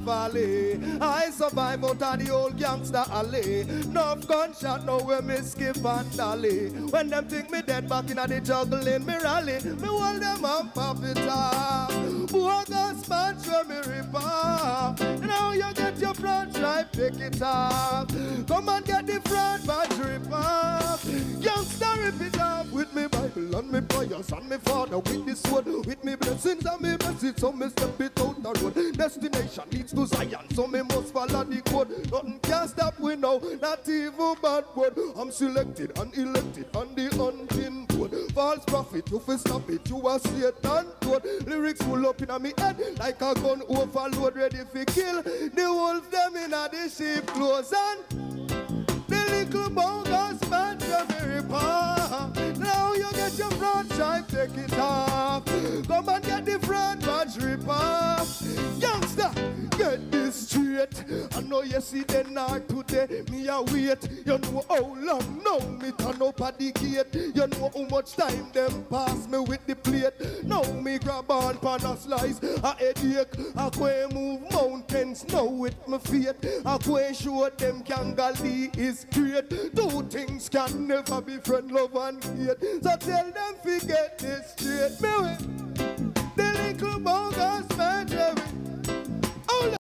valley. I survive out of the old gangster alley. Enough gunshot now where me skip and dolly. When them think me dead back in the juggling me rally, me hold them and pop it off. Bogus match where me rip off. Now you get your front stripe, pick it off. Come and get the front match rip off. Youngster rip it off with me Bible and me prayers and me father with this sword. With me blessings and me message, so me step it out the road. Destination leads to Zion, so me must follow the code. Nothing can stop we now, not even bad word. I'm selected and elected on the hunting code. False prophet, you fi stop it, you are Satan code. Lyrics full up in a me head like a gun overload, ready fi kill the wolves them in a the sheep clothes. And the little bogus man you very poor. Now you get your front stripe, take it off. Come and get the front badge rip off. Youngster, get this straight. I know you see the night today, me a wait. You know how long now me turn up at the gate. You know how much time them pass me with the plate. Now me grab on pan a slice, a headache. I go move mountains now with my feet. I go show them Kangali is great. Two things can never be friend, love and hate. So tell them forget this straight. Me with the little bogus man.